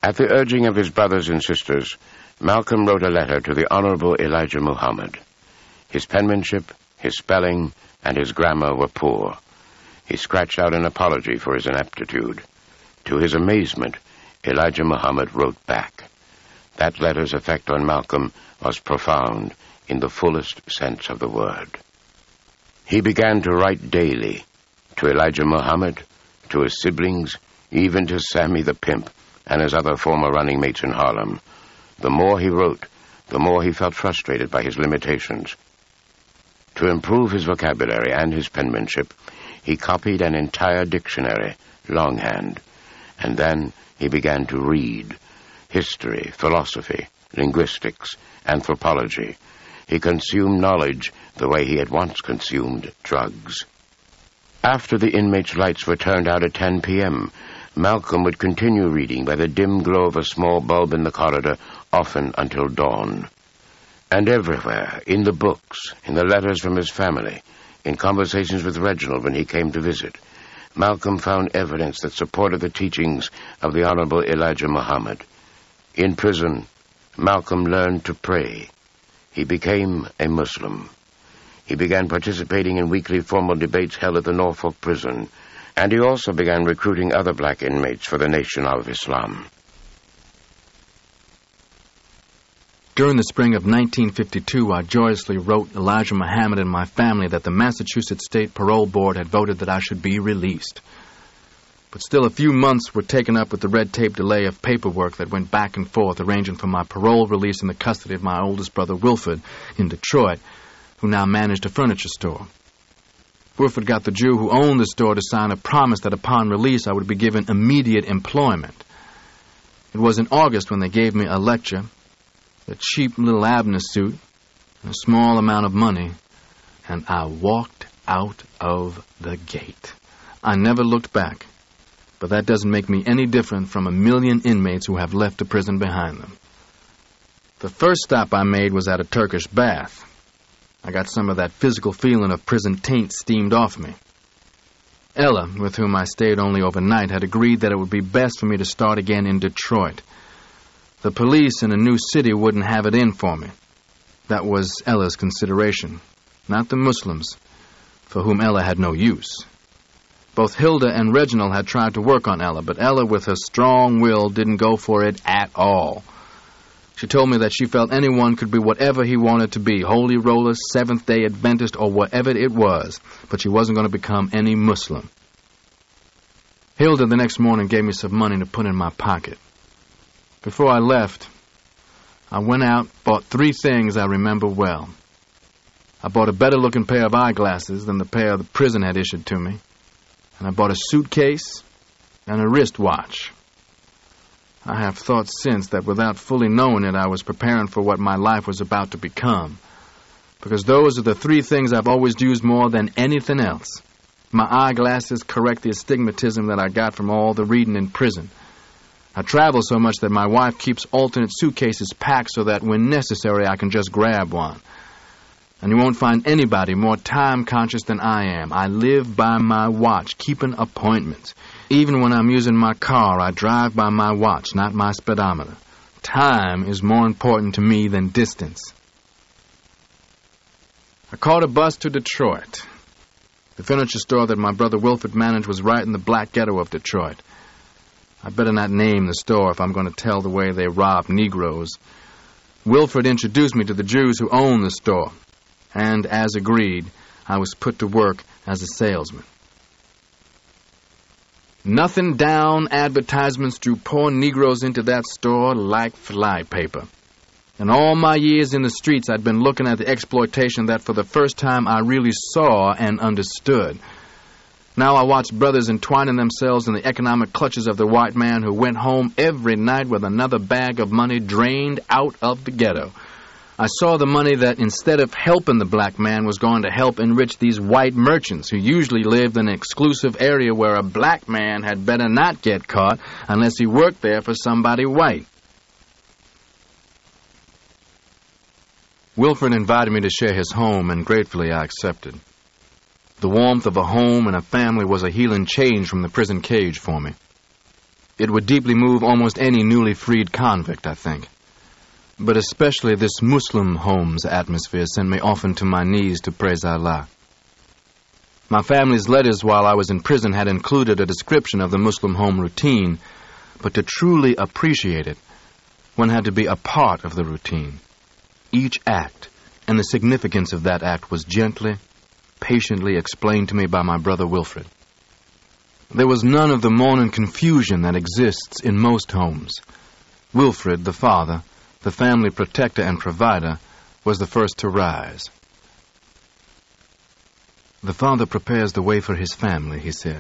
At the urging of his brothers and sisters, Malcolm wrote a letter to the Honorable Elijah Muhammad. His penmanship, his spelling, and his grammar were poor. He scratched out an apology for his ineptitude. To his amazement, Elijah Muhammad wrote back. That letter's effect on Malcolm was profound in the fullest sense of the word. He began to write daily, to Elijah Muhammad, to his siblings, even to Sammy the Pimp and his other former running mates in Harlem. The more he wrote, the more he felt frustrated by his limitations. To improve his vocabulary and his penmanship, he copied an entire dictionary, longhand, and then he began to read history, philosophy, linguistics, anthropology. He consumed knowledge the way he had once consumed drugs. After the inmates' lights were turned out at 10 p.m., Malcolm would continue reading by the dim glow of a small bulb in the corridor, often until dawn. And everywhere, in the books, in the letters from his family, in conversations with Reginald when he came to visit, Malcolm found evidence that supported the teachings of the Honorable Elijah Muhammad. In prison, Malcolm learned to pray. He became a Muslim. He began participating in weekly formal debates held at the Norfolk prison, and he also began recruiting other black inmates for the Nation of Islam. During the spring of 1952, I joyously wrote Elijah Muhammad and my family that the Massachusetts State Parole Board had voted that I should be released. But still a few months were taken up with the red tape delay of paperwork that went back and forth, arranging for my parole release in the custody of my oldest brother, Wilford, in Detroit, who now managed a furniture store. Wilford got the Jew who owned the store to sign a promise that upon release I would be given immediate employment. It was in August when they gave me a lecture, a cheap little Abner suit, and a small amount of money, and I walked out of the gate. I never looked back, but that doesn't make me any different from 1 million inmates who have left the prison behind them. The first stop I made was at a Turkish bath. I got some of that physical feeling of prison taint steamed off me. Ella, with whom I stayed only overnight, had agreed that it would be best for me to start again in Detroit. The police in a new city wouldn't have it in for me. That was Ella's consideration, not the Muslims, for whom Ella had no use. Both Hilda and Reginald had tried to work on Ella, but Ella, with her strong will, didn't go for it at all. She told me that she felt anyone could be whatever he wanted to be, Holy Roller, Seventh-day Adventist, or whatever it was, but she wasn't going to become any Muslim. Hilda the next morning gave me some money to put in my pocket. Before I left, I went out, bought 3 things I remember well. I bought a better-looking pair of eyeglasses than the pair the prison had issued to me, and I bought a suitcase and a wristwatch. I have thought since that without fully knowing it, I was preparing for what my life was about to become, because those are the 3 things I've always used more than anything else. My eyeglasses correct the astigmatism that I got from all the reading in prison. I travel so much that my wife keeps alternate suitcases packed so that when necessary I can just grab one. And you won't find anybody more time-conscious than I am. I live by my watch, keeping appointments. Even when I'm using my car, I drive by my watch, not my speedometer. Time is more important to me than distance. I caught a bus to Detroit. The furniture store that my brother Wilford managed was right in the black ghetto of Detroit. I better not name the store if I'm going to tell the way they rob Negroes. Wilford introduced me to the Jews who owned the store, and, as agreed, I was put to work as a salesman. Nothing down advertisements drew poor Negroes into that store like flypaper. In all my years in the streets, I'd been looking at the exploitation that for the first time I really saw and understood. Now I watched brothers entwining themselves in the economic clutches of the white man who went home every night with another bag of money drained out of the ghetto. I saw the money that, instead of helping the black man, was going to help enrich these white merchants who usually lived in an exclusive area where a black man had better not get caught unless he worked there for somebody white. Wilford invited me to share his home, and gratefully I accepted. The warmth of a home and a family was a healing change from the prison cage for me. It would deeply move almost any newly freed convict, I think. But especially this Muslim home's atmosphere sent me often to my knees to praise Allah. My family's letters while I was in prison had included a description of the Muslim home routine, but to truly appreciate it, one had to be a part of the routine. Each act and the significance of that act was gently, patiently explained to me by my brother Wilfred. There was none of the morning confusion that exists in most homes. Wilfred, the father, the family protector and provider, was the first to rise. The father prepares the way for his family, he said.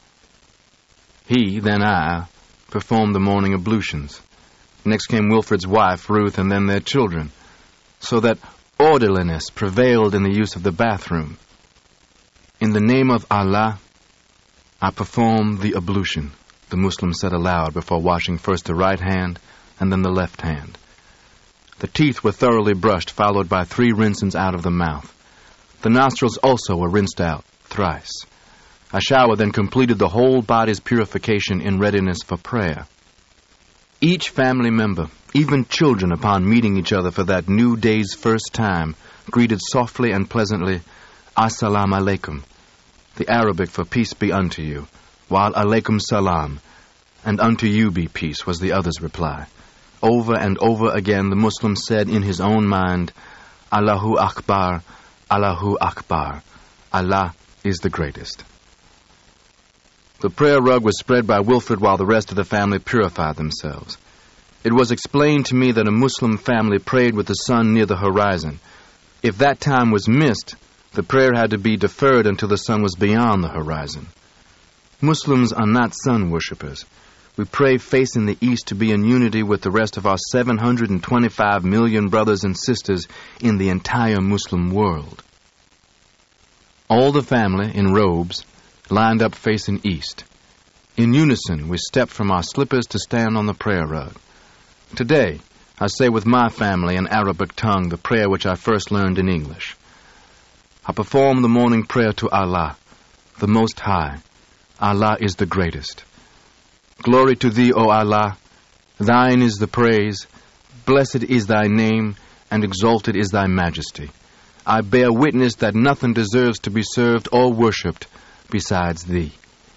He, then I, performed the morning ablutions. Next came Wilfred's wife, Ruth, and then their children, so that orderliness prevailed in the use of the bathroom. In the name of Allah, I perform the ablution, the Muslim said aloud before washing first the right hand and then the left hand. The teeth were thoroughly brushed, followed by 3 rinsings out of the mouth. The nostrils also were rinsed out thrice. A shower then completed the whole body's purification in readiness for prayer. Each family member, even children upon meeting each other for that new day's first time, greeted softly and pleasantly, Assalamu alaikum, the Arabic for peace be unto you, while alaikum salam, and unto you be peace, was the other's reply. Over and over again the Muslim said in his own mind, Allahu Akbar, Allahu Akbar, Allah is the greatest. The prayer rug was spread by Wilfred while the rest of the family purified themselves. It was explained to me that a Muslim family prayed with the sun near the horizon. If that time was missed, the prayer had to be deferred until the sun was beyond the horizon. Muslims are not sun worshippers. We pray facing the east to be in unity with the rest of our 725 million brothers and sisters in the entire Muslim world. All the family, in robes, lined up facing east. In unison, we stepped from our slippers to stand on the prayer rug. Today, I say with my family in Arabic tongue the prayer which I first learned in English. I perform the morning prayer to Allah, the Most High. Allah is the greatest. Glory to Thee, O Allah. Thine is the praise. Blessed is Thy name, and exalted is Thy majesty. I bear witness that nothing deserves to be served or worshipped besides Thee.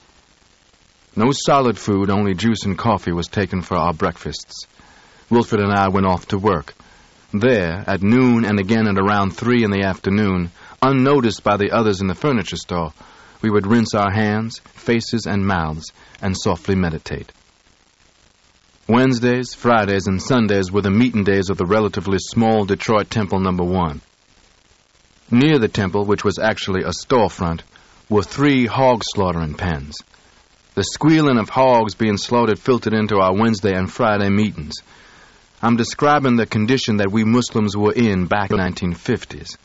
No solid food, only juice and coffee was taken for our breakfasts. Wilfred and I went off to work. There, at noon and again at around 3 in the afternoon, unnoticed by the others in the furniture store, we would rinse our hands, faces, and mouths, and softly meditate. Wednesdays, Fridays, and Sundays were the meeting days of the relatively small Detroit Temple No. 1. Near the temple, which was actually a storefront, were 3 hog slaughtering pens. The squealing of hogs being slaughtered filtered into our Wednesday and Friday meetings. I'm describing the condition that we Muslims were in back in the 1950s.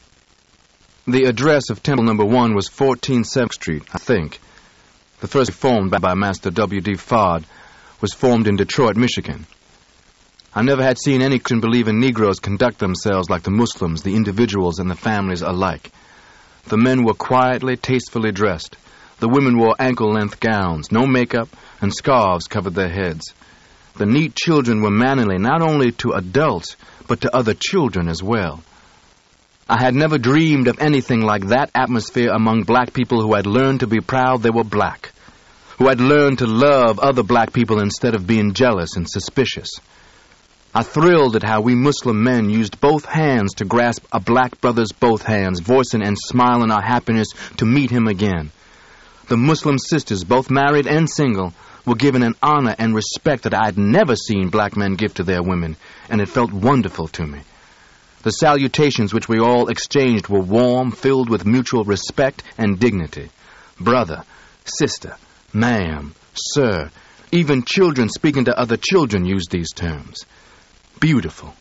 The address of Temple No. 1 was 14 7th Street, I think. The first formed by Master W.D. Fard was formed in Detroit, Michigan. I never had seen any Christian believing Negroes conduct themselves like the Muslims, the individuals, and the families alike. The men were quietly, tastefully dressed. The women wore ankle-length gowns, no makeup, and scarves covered their heads. The neat children were mannerly not only to adults, but to other children as well. I had never dreamed of anything like that atmosphere among black people who had learned to be proud they were black, who had learned to love other black people instead of being jealous and suspicious. I thrilled at how we Muslim men used both hands to grasp a black brother's both hands, voicing and smiling our happiness to meet him again. The Muslim sisters, both married and single, were given an honor and respect that I had never seen black men give to their women, and it felt wonderful to me. The salutations which we all exchanged were warm, filled with mutual respect and dignity. Brother, sister, ma'am, sir, even children speaking to other children used these terms. Beautiful.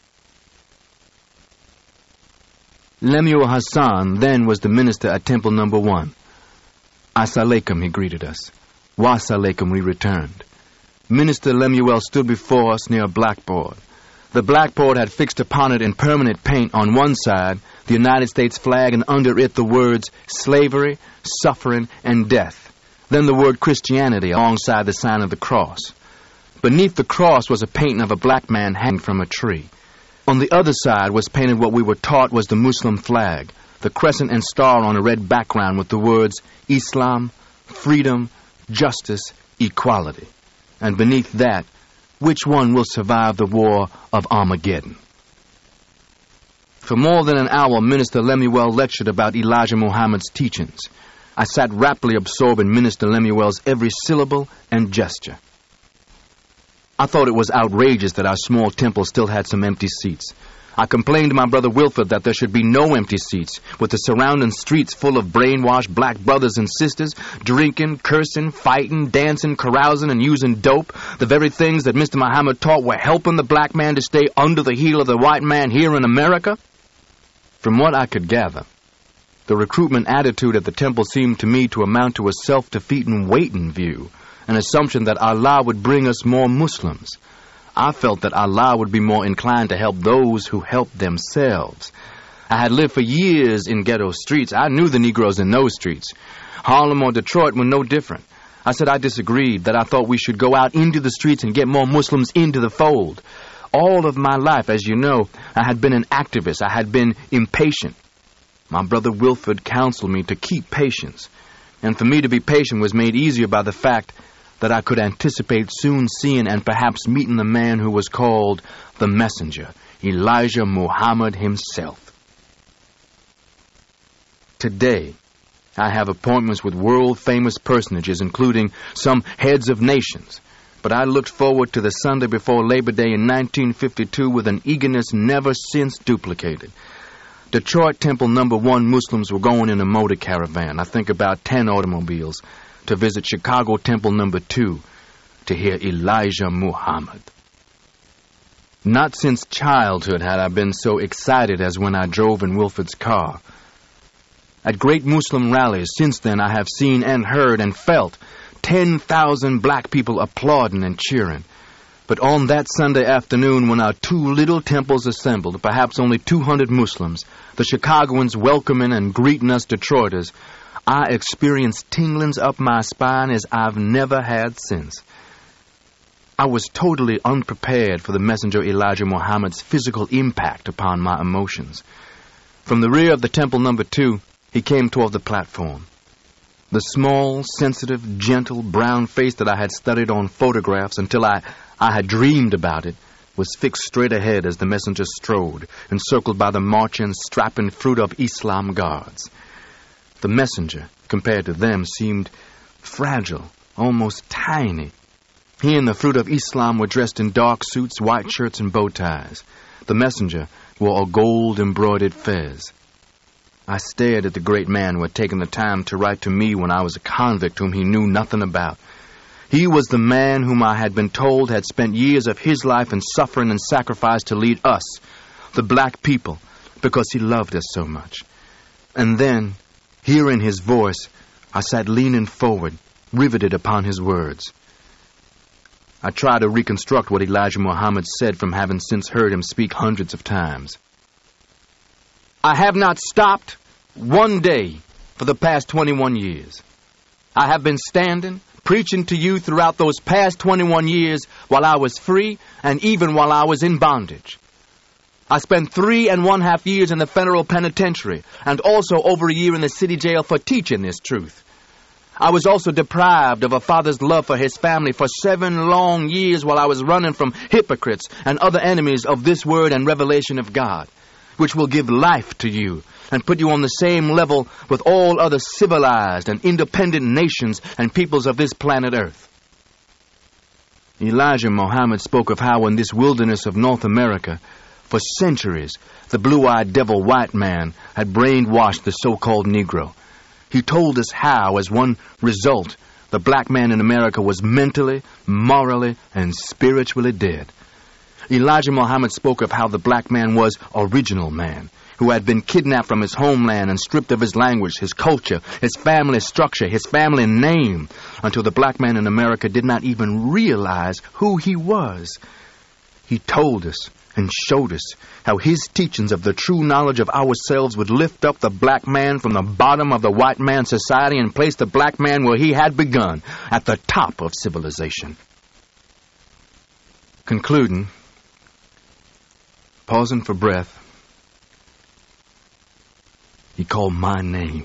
Lemuel Hassan then was the minister at Temple No. 1. As-salaikum, he greeted us. Wa-salaikum, we returned. Minister Lemuel stood before us near a blackboard. The blackboard had fixed upon it in permanent paint on one side the United States flag, and under it the words slavery, suffering, and death. Then the word Christianity alongside the sign of the cross. Beneath the cross was a painting of a black man hanging from a tree. On the other side was painted what we were taught was the Muslim flag, the crescent and star on a red background with the words Islam, freedom, justice, equality. And beneath that, which one will survive the war of Armageddon? For more than an hour, Minister Lemuel lectured about Elijah Muhammad's teachings. I sat raptly absorbed in Minister Lemuel's every syllable and gesture. I thought it was outrageous that our small temple still had some empty seats. I complained to my brother Wilford that there should be no empty seats, with the surrounding streets full of brainwashed black brothers and sisters, drinking, cursing, fighting, dancing, carousing, and using dope, the very things that Mr. Muhammad taught were helping the black man to stay under the heel of the white man here in America. From what I could gather, the recruitment attitude at the temple seemed to me to amount to a self-defeating waiting view, an assumption that Allah would bring us more Muslims. I felt that Allah would be more inclined to help those who help themselves. I had lived for years in ghetto streets. I knew the Negroes in those streets. Harlem or Detroit were no different. I said I disagreed, that I thought we should go out into the streets and get more Muslims into the fold. All of my life, as you know, I had been an activist. I had been impatient. My brother Wilford counseled me to keep patience. And for me to be patient was made easier by the fact that I could anticipate soon seeing and perhaps meeting the man who was called the messenger, Elijah Muhammad himself. Today, I have appointments with world-famous personages, including some heads of nations. But I looked forward to the Sunday before Labor Day in 1952 with an eagerness never since duplicated. Detroit Temple No. 1 Muslims were going in a motor caravan, I think about 10 automobiles, to visit Chicago Temple No. 2 to hear Elijah Muhammad. Not since childhood had I been so excited as when I drove in Wilford's car. At great Muslim rallies since then I have seen and heard and felt 10,000 black people applauding and cheering. But on that Sunday afternoon when our two little temples assembled, perhaps only 200 Muslims, the Chicagoans welcoming and greeting us Detroiters, I experienced tinglings up my spine as I've never had since. I was totally unprepared for the messenger Elijah Muhammad's physical impact upon my emotions. From the rear of the Temple No. 2, he came toward the platform. The small, sensitive, gentle, brown face that I had studied on photographs until I had dreamed about it was fixed straight ahead as the messenger strode, encircled by the marching, strapping Fruit of Islam guards. The messenger, compared to them, seemed fragile, almost tiny. He and the Fruit of Islam were dressed in dark suits, white shirts, and bow ties. The messenger wore a gold-embroidered fez. I stared at the great man who had taken the time to write to me when I was a convict whom he knew nothing about. He was the man whom I had been told had spent years of his life in suffering and sacrifice to lead us, the black people, because he loved us so much. And then, hearing his voice, I sat leaning forward, riveted upon his words. I tried to reconstruct what Elijah Muhammad said from having since heard him speak hundreds of times. I have not stopped one day for the past 21 years. I have been standing, preaching to you throughout those past 21 years while I was free and even while I was in bondage. I spent 3.5 years in the federal penitentiary and also over a year in the city jail for teaching this truth. I was also deprived of a father's love for his family for 7 long years while I was running from hypocrites and other enemies of this word and revelation of God, which will give life to you and put you on the same level with all other civilized and independent nations and peoples of this planet Earth. Elijah Muhammad spoke of how in this wilderness of North America, for centuries, the blue-eyed devil white man had brainwashed the so-called Negro. He told us how, as one result, the black man in America was mentally, morally, and spiritually dead. Elijah Muhammad spoke of how the black man was original man, who had been kidnapped from his homeland and stripped of his language, his culture, his family structure, his family name, until the black man in America did not even realize who he was. He told us and showed us how his teachings of the true knowledge of ourselves would lift up the black man from the bottom of the white man's society and place the black man where he had begun, at the top of civilization. Concluding, pausing for breath, he called my name.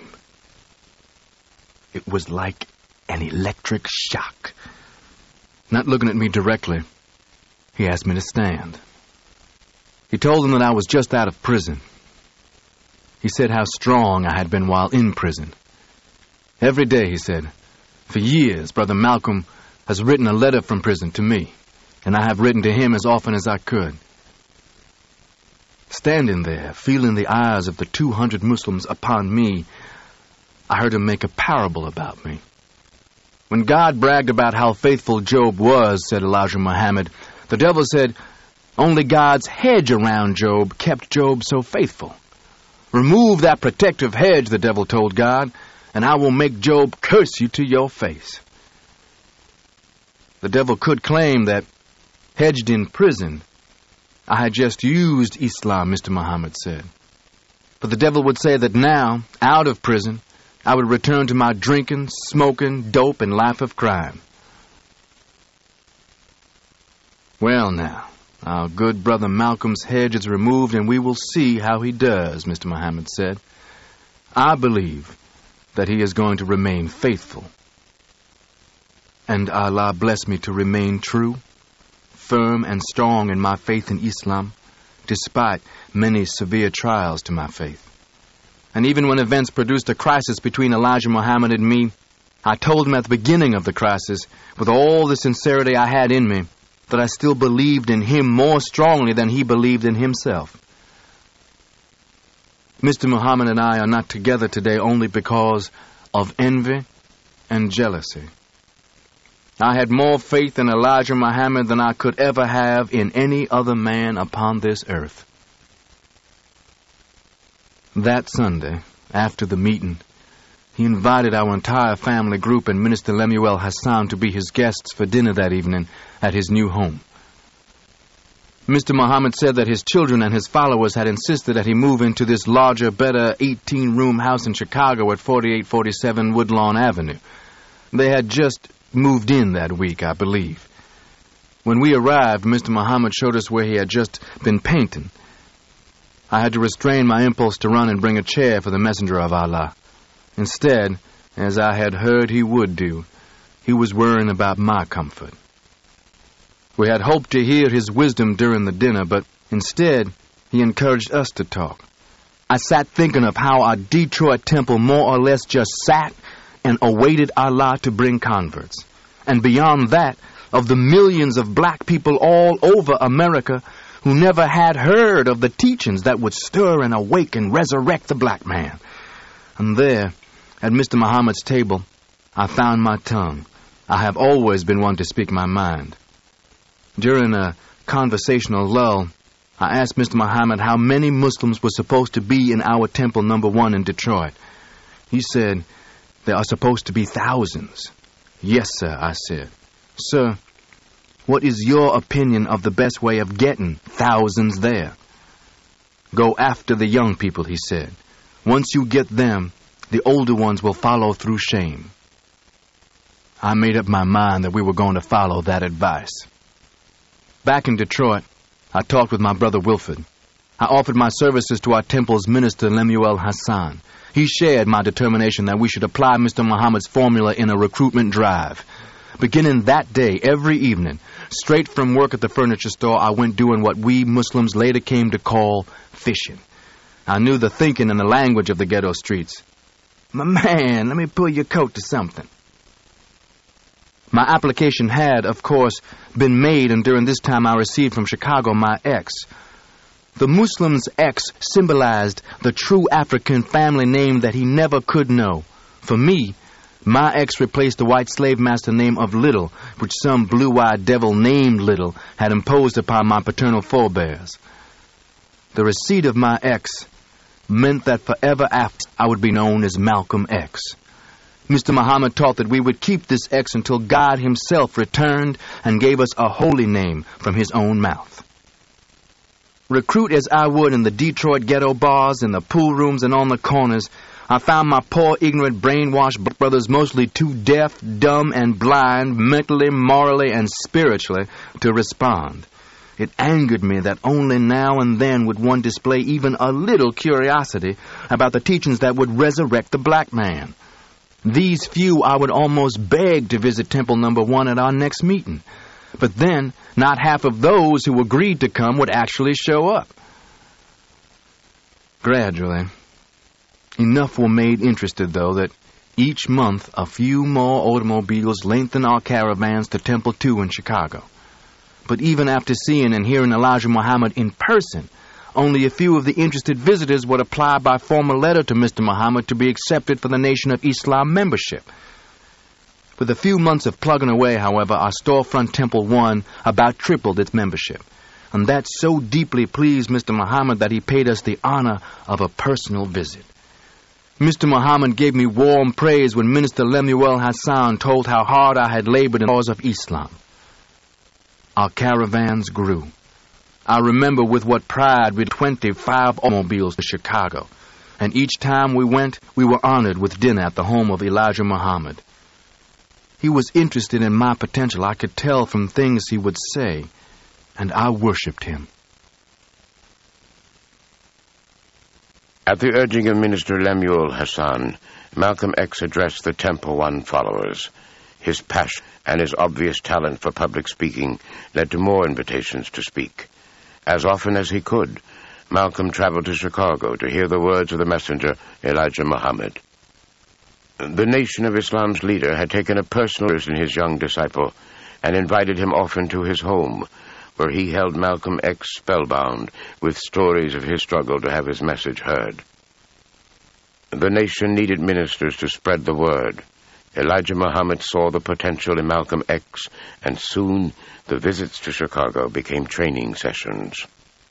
It was like an electric shock. Not looking at me directly, he asked me to stand. He told them that I was just out of prison. He said how strong I had been while in prison. Every day, he said, for years, Brother Malcolm has written a letter from prison to me, and I have written to him as often as I could. Standing there, feeling the eyes of the 200 Muslims upon me, I heard him make a parable about me. When God bragged about how faithful Job was, said Elijah Muhammad, the devil said, only God's hedge around Job kept Job so faithful. Remove that protective hedge, the devil told God, and I will make Job curse you to your face. The devil could claim that, hedged in prison, I had just used Islam, Mr. Muhammad said. But the devil would say that now, out of prison, I would return to my drinking, smoking, dope, and life of crime. Well now, our good brother Malcolm's hedge is removed and we will see how he does, Mr. Muhammad said. I believe that he is going to remain faithful. And Allah bless me to remain true, firm and strong in my faith in Islam, despite many severe trials to my faith. And even when events produced a crisis between Elijah Muhammad and me, I told him at the beginning of the crisis, with all the sincerity I had in me, that I still believed in him more strongly than he believed in himself. Mr. Muhammad and I are not together today only because of envy and jealousy. I had more faith in Elijah Muhammad than I could ever have in any other man upon this earth. That Sunday, after the meeting, he invited our entire family group and Minister Lemuel Hassan to be his guests for dinner that evening at his new home. Mr. Muhammad said that his children and his followers had insisted that he move into this larger, better 18-room house in Chicago at 4847 Woodlawn Avenue. They had just moved in that week, I believe. When we arrived, Mr. Muhammad showed us where he had just been painting. I had to restrain my impulse to run and bring a chair for the messenger of Allah. Instead, as I had heard he would do, he was worrying about my comfort. We had hoped to hear his wisdom during the dinner, but instead, he encouraged us to talk. I sat thinking of how our Detroit temple more or less just sat and awaited Allah to bring converts. And beyond that, of the millions of black people all over America who never had heard of the teachings that would stir and awake and resurrect the black man. And there, at Mr. Muhammad's table, I found my tongue. I have always been one to speak my mind. During a conversational lull, I asked Mr. Muhammad how many Muslims were supposed to be in our temple number 1 in Detroit. He said, there are supposed to be thousands. Yes, sir, I said. Sir, what is your opinion of the best way of getting thousands there? Go after the young people, he said. Once you get them, the older ones will follow through shame. I made up my mind that we were going to follow that advice. Back in Detroit, I talked with my brother Wilford. I offered my services to our temple's minister, Lemuel Hassan. He shared my determination that we should apply Mr. Muhammad's formula in a recruitment drive. Beginning that day, every evening, straight from work at the furniture store, I went doing what we Muslims later came to call fishing. I knew the thinking and the language of the ghetto streets. My man, let me pull your coat to something. My application had, of course, been made, and during this time I received from Chicago my X. The Muslim's X symbolized the true African family name that he never could know. For me, my X replaced the white slave master name of Little, which some blue-eyed devil named Little had imposed upon my paternal forebears. The receipt of my X meant that forever after I would be known as Malcolm X. Mr. Muhammad taught that we would keep this X until God himself returned and gave us a holy name from his own mouth. Recruit as I would in the Detroit ghetto bars, in the pool rooms, and on the corners, I found my poor, ignorant, brainwashed brothers mostly too deaf, dumb, and blind, mentally, morally, and spiritually, to respond. It angered me that only now and then would one display even a little curiosity about the teachings that would resurrect the black man. These few I would almost beg to visit Temple No. 1 at our next meeting. But then, not half of those who agreed to come would actually show up. Gradually, enough were made interested, though, that each month a few more automobiles lengthened our caravans to Temple 2 in Chicago. But even after seeing and hearing Elijah Muhammad in person, only a few of the interested visitors would apply by formal letter to Mr. Muhammad to be accepted for the Nation of Islam membership. With a few months of plugging away, however, our storefront Temple 1 about tripled its membership. And that so deeply pleased Mr. Muhammad that he paid us the honor of a personal visit. Mr. Muhammad gave me warm praise when Minister Lemuel Hassan told how hard I had labored in the cause of Islam. Our caravans grew. I remember with what pride we had 25 automobiles to Chicago, and each time we went, we were honored with dinner at the home of Elijah Muhammad. He was interested in my potential, I could tell from things he would say, and I worshipped him. At the urging of Minister Lemuel Hassan, Malcolm X addressed the Temple 1 followers. His passion and his obvious talent for public speaking led to more invitations to speak. As often as he could, Malcolm traveled to Chicago to hear the words of the messenger, Elijah Muhammad. The Nation of Islam's leader had taken a personal interest in his young disciple and invited him often to his home, where he held Malcolm X spellbound with stories of his struggle to have his message heard. The nation needed ministers to spread the word. Elijah Muhammad saw the potential in Malcolm X, and soon the visits to Chicago became training sessions.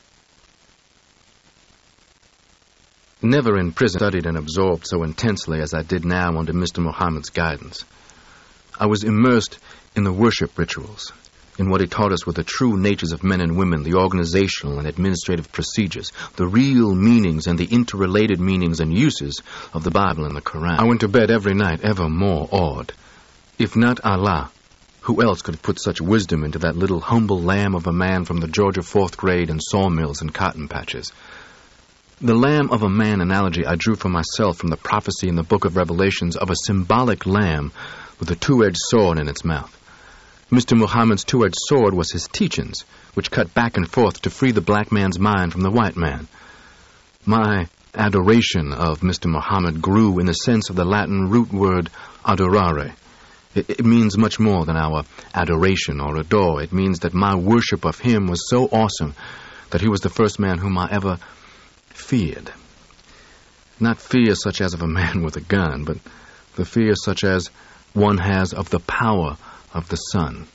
Never in prison studied and absorbed so intensely as I did now under Mr. Muhammad's guidance. I was immersed in the worship rituals, in what he taught us were the true natures of men and women, the organizational and administrative procedures, the real meanings and the interrelated meanings and uses of the Bible and the Quran. I went to bed every night ever more awed. If not Allah, who else could have put such wisdom into that little humble lamb of a man from the Georgia 4th grade and sawmills and cotton patches? The lamb of a man analogy I drew for myself from the prophecy in the book of Revelations of a symbolic lamb with a two-edged sword in its mouth. Mr. Muhammad's two-edged sword was his teachings, which cut back and forth to free the black man's mind from the white man. My adoration of Mr. Muhammad grew in the sense of the Latin root word adorare. It means much more than our adoration or adore. It means that my worship of him was so awesome that he was the first man whom I ever feared. Not fear such as of a man with a gun, but the fear such as one has of the power of the sun.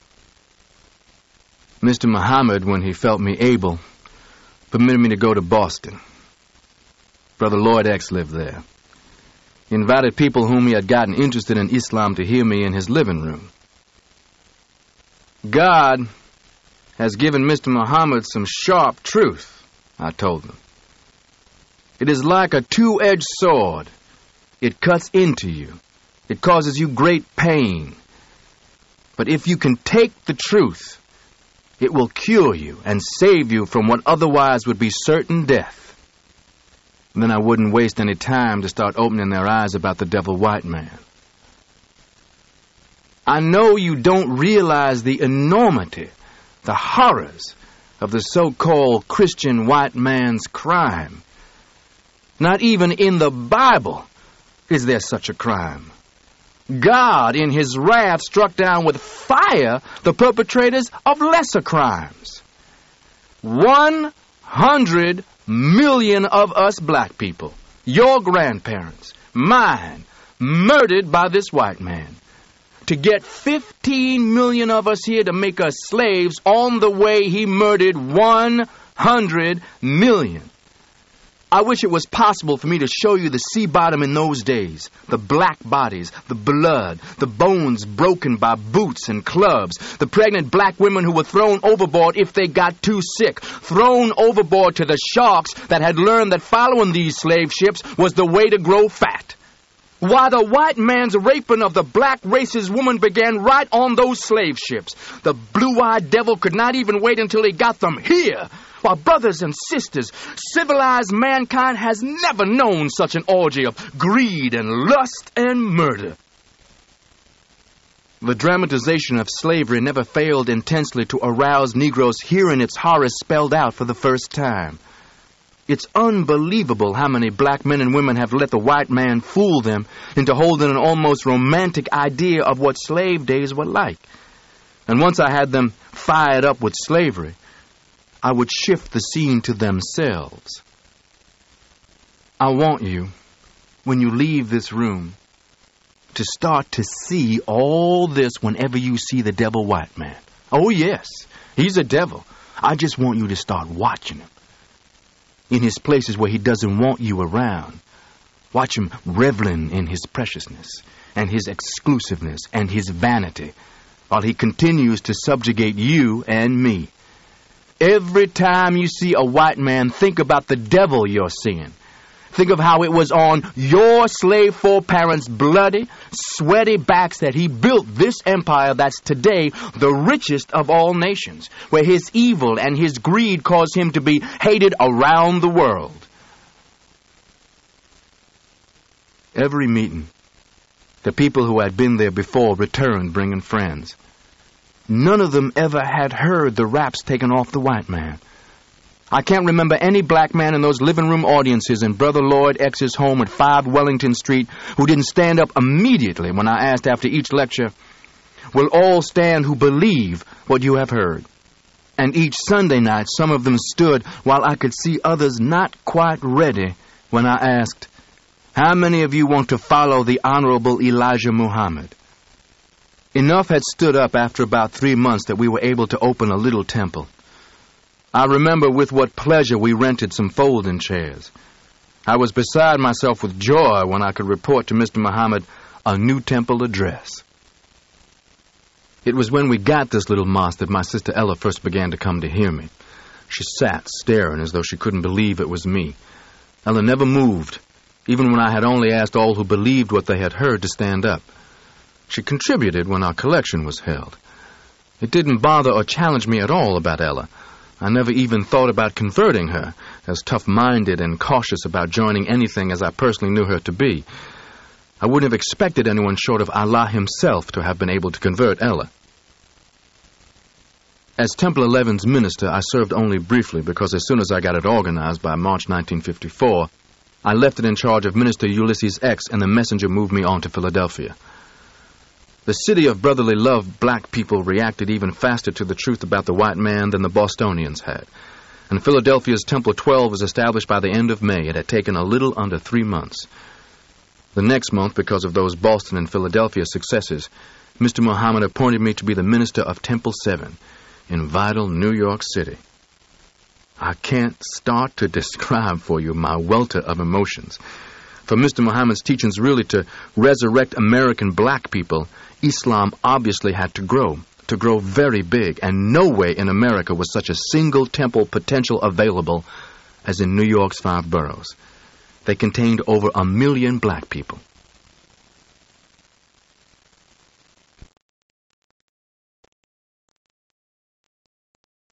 Mr. Muhammad, when he felt me able, permitted me to go to Boston. Brother Lloyd X lived there. He invited people whom he had gotten interested in Islam to hear me in his living room. God has given Mr. Muhammad some sharp truth, I told him. It is like a two-edged sword. It cuts into you. It causes you great pain. But if you can take the truth, it will cure you and save you from what otherwise would be certain death. Then I wouldn't waste any time to start opening their eyes about the devil white man. I know you don't realize the enormity, the horrors of the so-called Christian white man's crime. Not even in the Bible is there such a crime. God, in his wrath, struck down with fire the perpetrators of lesser crimes. 100 million of us black people, your grandparents, mine, murdered by this white man. To get 15 million of us here to make us slaves on the way he murdered 100 million. I wish it was possible for me to show you the sea bottom in those days, the black bodies, the blood, the bones broken by boots and clubs, the pregnant black women who were thrown overboard if they got too sick, thrown overboard to the sharks that had learned that following these slave ships was the way to grow fat. Why, the white man's raping of the black race's woman began right on those slave ships. The blue-eyed devil could not even wait until he got them here. Why, brothers and sisters, civilized mankind has never known such an orgy of greed and lust and murder. The dramatization of slavery never failed intensely to arouse Negroes hearing its horrors spelled out for the first time. It's unbelievable how many black men and women have let the white man fool them into holding an almost romantic idea of what slave days were like. And once I had them fired up with slavery, I would shift the scene to themselves. I want you, when you leave this room, to start to see all this whenever you see the devil white man. Oh, yes, he's a devil. I just want you to start watching him. In his places where he doesn't want you around. Watch him reveling in his preciousness and his exclusiveness and his vanity while he continues to subjugate you and me. Every time you see a white man, think about the devil you're seeing. Think of how it was on your slave foreparents' bloody, sweaty backs that he built this empire that's today the richest of all nations, where his evil and his greed caused him to be hated around the world. Every meeting, the people who had been there before returned bringing friends. None of them ever had heard the raps taken off the white man. I can't remember any black man in those living room audiences in Brother Lloyd X's home at 5 Wellington Street who didn't stand up immediately when I asked after each lecture, "Will all stand who believe what you have heard?" And each Sunday night, some of them stood while I could see others not quite ready when I asked, "How many of you want to follow the Honorable Elijah Muhammad?" Enough had stood up after about 3 months that we were able to open a little temple. I remember with what pleasure we rented some folding chairs. I was beside myself with joy when I could report to Mr. Muhammad a new temple address. It was when we got this little mosque that my sister Ella first began to come to hear me. She sat staring as though she couldn't believe it was me. Ella never moved, even when I had only asked all who believed what they had heard to stand up. She contributed when our collection was held. It didn't bother or challenge me at all about Ella. I never even thought about converting her, as tough-minded and cautious about joining anything as I personally knew her to be. I wouldn't have expected anyone short of Allah himself to have been able to convert Ella. As Temple 11's minister, I served only briefly because as soon as I got it organized by March 1954, I left it in charge of Minister Ulysses X, and the messenger moved me on to Philadelphia. The city of brotherly love black people reacted even faster to the truth about the white man than the Bostonians had. And Philadelphia's Temple 12 was established by the end of May. It had taken a little under 3 months. The next month, because of those Boston and Philadelphia successes, Mr. Muhammad appointed me to be the minister of Temple 7 in vital New York City. I can't start to describe for you my welter of emotions. For Mr. Muhammad's teachings really to resurrect American black people, Islam obviously had to grow very big, and no way in America was such a single temple potential available as in New York's 5 boroughs. They contained over 1 million black people.